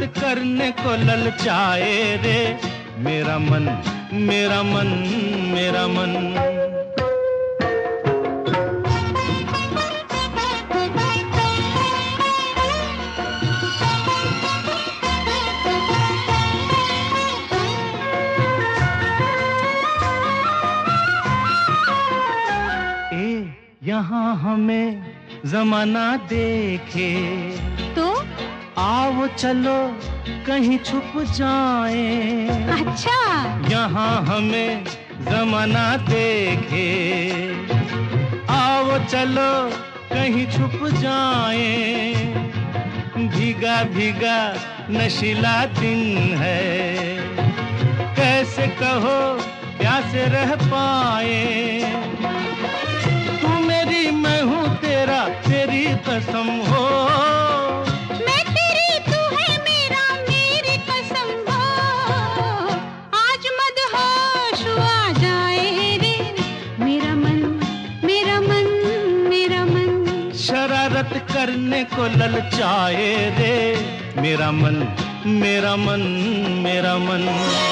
करने को ललचाए रे मेरा मन, मेरा मन, मेरा मन। यहाँ हमें जमाना देखे तो आओ चलो कहीं छुप जाएं। अच्छा, यहाँ हमें जमाना देखे आओ चलो कहीं छुप जाएं। भीगा भीगा नशीला दिन है, कैसे कहो प्यासे रह पाए। तेरी कसम हो, मैं तेरी तू है मेरा, मेरी कसम हो। आज मदहोश आ जाए रे मेरा मन, मेरा मन, मेरा मन। शरारत करने को ललचाए रे मेरा मन, मेरा मन, मेरा मन।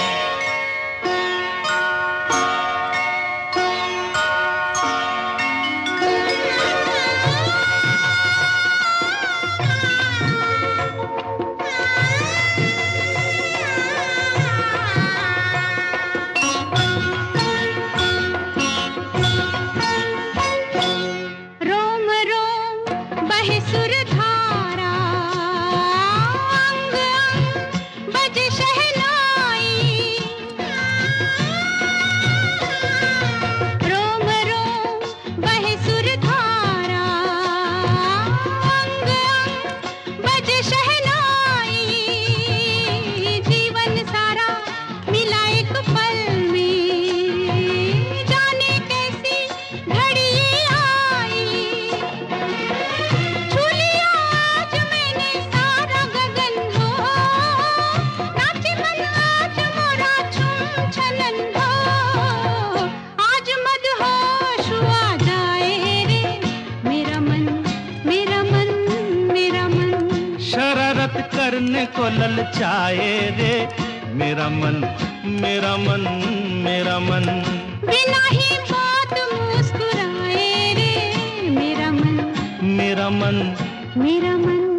करने को ललचाए रे मेरा मन, मेरा मन, मेरा मन। बिना ही बात मुस्कुराए रे मेरा मन, मेरा मन, मेरा मन।